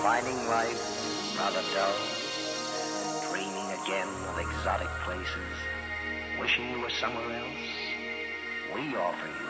finding life rather dull, dreaming again of exotic places, wishing you were somewhere else? We offer you